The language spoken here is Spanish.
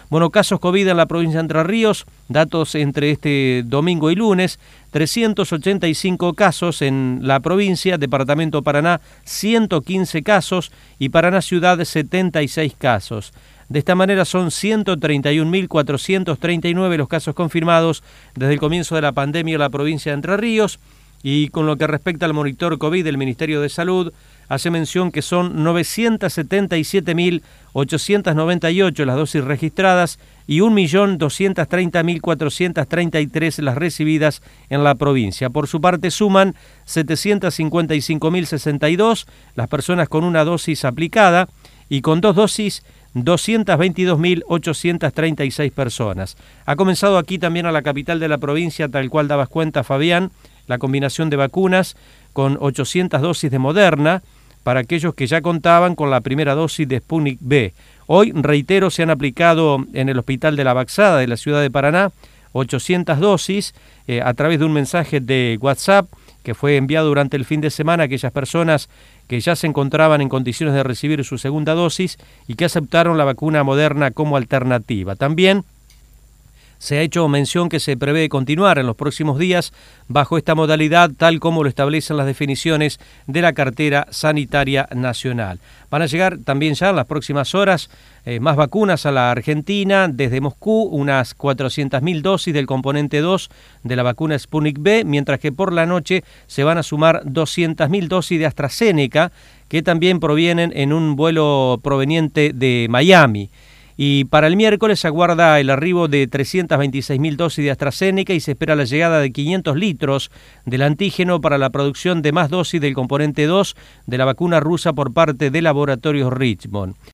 Bueno, casos COVID en la provincia de Entre Ríos, datos entre este domingo y lunes, 385 casos en la provincia, departamento Paraná 115 casos y Paraná Ciudad 76 casos. De esta manera son 131.439 los casos confirmados desde el comienzo de la pandemia en la provincia de Entre Ríos. Y con lo que respecta al monitor COVID del Ministerio de Salud, hace mención que son 977.898 las dosis registradas y 1.230.433 las recibidas en la provincia. Por su parte, suman 755.062 las personas con una dosis aplicada y con 2 dosis 222.836 personas. Ha comenzado aquí también a la capital de la provincia, tal cual dabas cuenta, Fabián, la combinación de vacunas con 800 dosis de Moderna para aquellos que ya contaban con la primera dosis de Sputnik V. Hoy, reitero, se han aplicado en el Hospital de la Baxada de la ciudad de Paraná 800 dosis a través de un mensaje de WhatsApp que fue enviado durante el fin de semana a aquellas personas que ya se encontraban en condiciones de recibir su segunda dosis y que aceptaron la vacuna Moderna como alternativa. También se ha hecho mención que se prevé continuar en los próximos días bajo esta modalidad, tal como lo establecen las definiciones de la cartera sanitaria nacional. Van a llegar también ya en las próximas horas más vacunas a la Argentina, desde Moscú, unas 400.000 dosis del componente 2 de la vacuna Sputnik V, mientras que por la noche se van a sumar 200.000 dosis de AstraZeneca, que también provienen en un vuelo proveniente de Miami. Y para el miércoles se aguarda el arribo de 326.000 dosis de AstraZeneca y se espera la llegada de 500 litros del antígeno para la producción de más dosis del componente 2 de la vacuna rusa por parte de Laboratorios Richmond.